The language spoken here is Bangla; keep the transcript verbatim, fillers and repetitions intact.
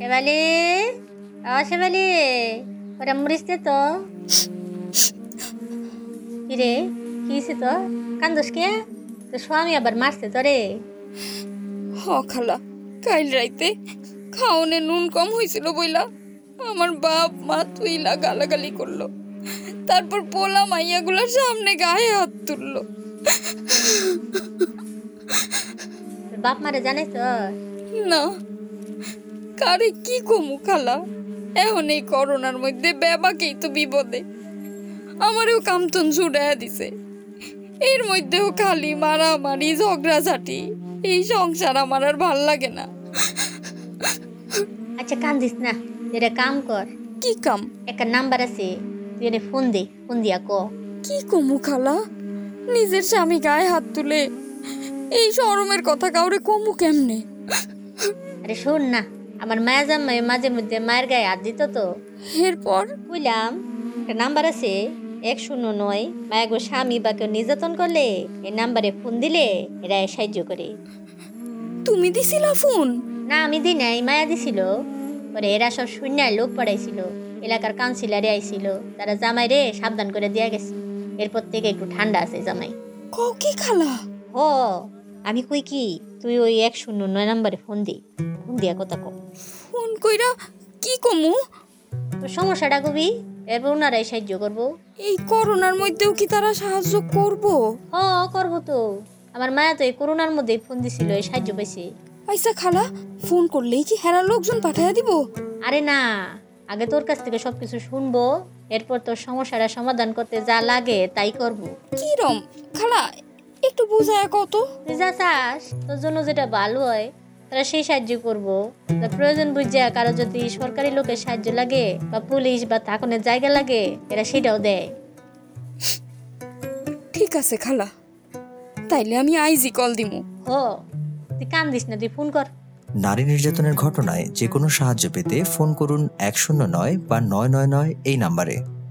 শেফালি, ও শেফালি, ওরা মরিসতে তো। কিরে, কি হয়েছে তো? কান্দোস কে? তো স্বামী আবার মারছে তোরে? হ খালা, কাল রাইতে খাওনে নুন কম হয়েছিল বইলা আমার বাপ মা তুইলা গালাগালি করলো। তারপর পোলা মাইয়াগুলোর সামনে গায়ে হাত তুললো। তোর বাপ মারে জানাইছ? না, কারে কি কমু খালা, এখন এই করোনার মধ্যে বেবাকেই তো বিপদে। আমারও কামতন ছুড়াইয়া দিছে। এর মধ্যেও খালি মারামারি ঝগড়াঝাটি, এই সংসার আমার আর ভাল লাগে না। আচ্ছা কান্দিস না, এটা কাম কর। কি কাম? একটা নাম্বার আছে, তুই এনে ফোন দে, ফোন দিয়া ক। কি কমু খালা, নিজের স্বামী গায়ে হাত তুলে এই শরমের কথা কাউরে কমু কেমনে? আরে শোন না, আমার মায়া জামাই মাঝে মধ্যে মায়ের গায়ে হাত দিত তো। এরপর বুঝলাম, একটা নাম্বার আছে এক শূন্য নয়, মায়া গো স্বামী বা কেউ নির্যাতন করলে এই নাম্বারে ফোন দিলে এরা সাহায্য করে। তুমি দিছিলা ফোন? না আমি দিই নাই, মায়া দিছিল। পরে এরা সব শূন্য লোক পড়াইছিল, এলাকার কাউন্সিলারে আইছিল, তারা জামাই রে সাবধান করে দিয়া গেছে। এরপর থেকে একটু ঠান্ডা আছে জামাই। কও কি খালা? ও আমি কই কি, তুই ওই এক শূন্য নয় নাম্বারে ফোন দি, ফোন দিয়া কথা কম। ফোন কইরা কি কমু? তোর সমস্যাটা কবি, এরপর ওনারাই সাহায্য করবো। এই করোনার মধ্যেও কি তারা সাহায্য করব? হ করবো তো, আমার মায়া তো এই করোনার মধ্যেই ফোন দিছিল, এই সাহায্য পাইছে। আইসা খালা, ফোন করলেই কি হেরা লোকজন পাঠাইয়া দিব? আরে না, আগে তোর কাছ থেকে সবকিছু শুনবো, এরপর তোর সমস্যাটা সমাধান করতে যা লাগে তাই করবো। কি রম খালা, একটু বুঝায় কত। তুই যা চাস, তোর জন্য যেটা ভালো হয় তারা সেই সাহায্য করবো। তার প্রয়োজন বুঝিয়া কারো যদি সরকারি লোকের সাহায্য লাগে বা পুলিশ বা থাকনের জায়গা লাগে, এরা সেটাও দেয়। ঠিক আছে খালা, তাইলে আমি আইজি কল দিমু। ও তুই কান্দিস না, তুই ফোন কর। নারী নির্যাতনের ঘটনায় যে কোনো সাহায্য পেতে ফোন করুন এক শূন্য নয় বা নয় নয় নয় এই নাম্বারে।